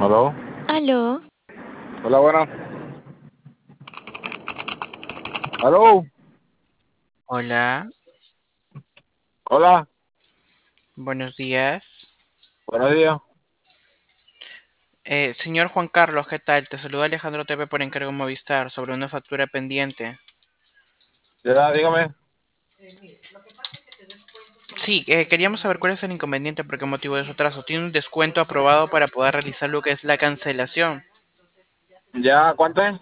¿Aló? Aló, Hola, buenas. ¿Aló? Hola, Hola. buenos días. Buenos días. Señor Juan Carlos, ¿qué tal? Te saluda Alejandro TV por encargo Movistar sobre una factura pendiente. Ya, dígame. Sí, queríamos saber cuál es el inconveniente, por qué motivo de su atraso. Tiene un descuento aprobado para poder realizar lo que es la cancelación. ¿Ya cuánto es?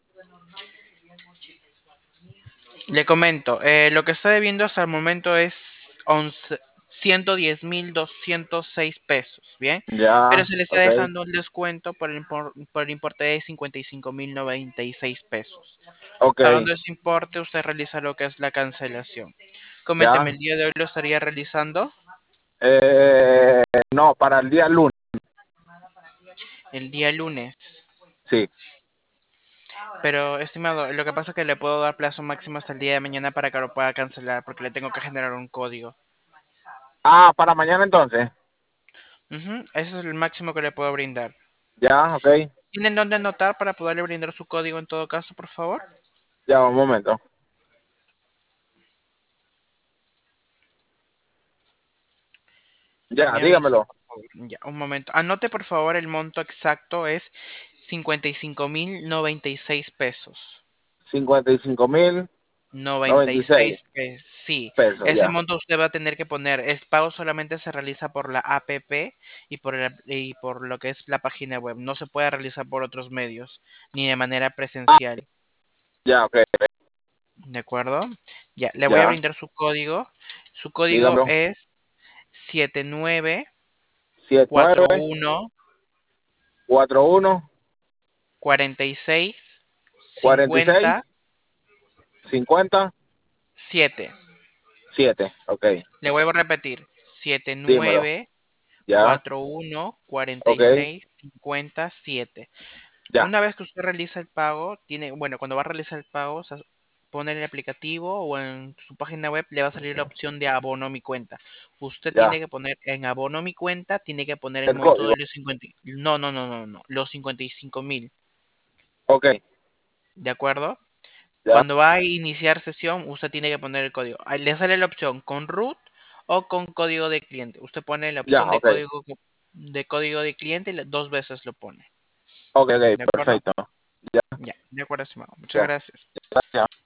Le comento, lo que está debiendo hasta el momento es 110.206 pesos, ¿bien? Pero Ya, se le está ok. dejando un descuento por el importe de 55.096 pesos. Ok. Pagando ese importe, usted realiza lo que es la cancelación. Coménteme, Ya. ¿el día de hoy lo estaría realizando? Eh, no, para el día lunes. El día lunes. Sí. Pero, estimado, lo que pasa es que le puedo dar plazo máximo hasta el día de mañana para que lo pueda cancelar, porque le tengo que generar un código. Ah, para mañana entonces. Ujú, ese es el máximo que le puedo brindar. Ya, ok. ¿Tienen dónde anotar para poderle brindar su código en todo caso, por favor? Ya, un momento. Ya, Me avisa, dígamelo. por favor. Ya, un momento. Anote, por favor, el monto exacto es 55.096 pesos. 55.096 96 sí, pesos, ese ya. monto usted va a tener que poner. El pago solamente se realiza por la APP y por lo que es la página web. No se puede realizar por otros medios, ni de manera Ah, presencial. ya, ok. ¿De acuerdo? Ya, le voy a Ya, brindar su código. Su código dígamelo. es 79 79, 41 41, 46 46, 50 50, 7. 7. Ok. Le vuelvo a repetir. Dímelo. 79 Ya, 41 ok. 46 57. Ya, Una vez que usted realiza el pago, bueno, cuando va a realizar el pago, pone en el aplicativo o en su página web, le va a salir la opción de abono a mi cuenta. Usted ya. tiene que poner en abono a mi cuenta, tiene que poner el El monto código. de los 50. No, no, no, no, no, los 55.000. Ok, ¿De acuerdo? ya, Cuando va a iniciar sesión, usted tiene que poner el código. Ahí le sale la opción con root o con código de cliente. Usted pone la ya, opción ok. de código de cliente y dos veces lo pone. Ok, ok, ¿De acuerdo? perfecto. Ya, Ya, de acuerdo, estimado. Muchas ya, gracias. gracias.